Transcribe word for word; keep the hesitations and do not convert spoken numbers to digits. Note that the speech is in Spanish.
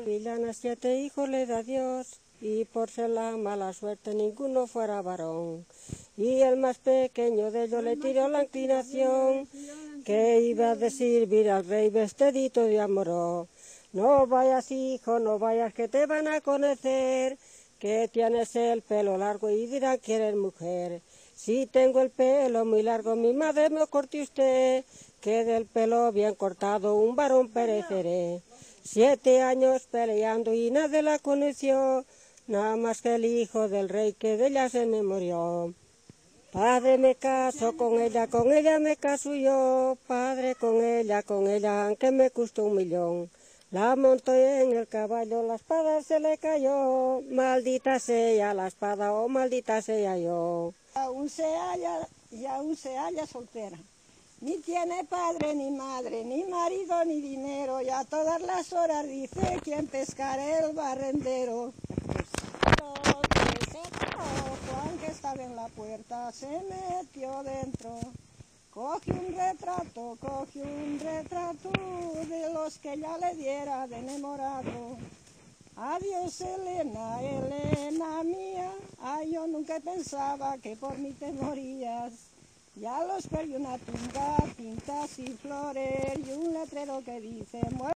Villanas siete hijos le da Dios, y por ser la mala suerte ninguno fuera varón. Y el más pequeño de ellos le tiró la inclinación, que iba a decir, mira al rey vestidito de amor. No vayas, hijo, no vayas, que te van a conocer, que tienes el pelo largo y dirán que eres mujer. Si tengo el pelo muy largo, mi madre me corte usted, que del pelo bien cortado un varón pereceré. Siete años peleando y nadie la conoció, nada más que el hijo del rey que de ella se enamoró. Padre, me caso con ella, con ella me caso yo, padre, con ella, con ella, aunque me costó un millón. La montó en el caballo, la espada se le cayó, maldita sea la espada, oh maldita sea yo. Aún se halla, y aún se halla soltera. Ni tiene padre ni madre, ni marido ni dinero, y a todas las horas dice quién pescará el barrendero. Lo que se acabó, Juan que estaba en la puerta se metió dentro. Coge un retrato, coge un retrato de los que ya le diera de enamorado. Adiós Elena, Elena mía, ay yo nunca pensaba que por mí te morías. Ya los perdí una tumba, pintas y flores y un letrero que dice muerte.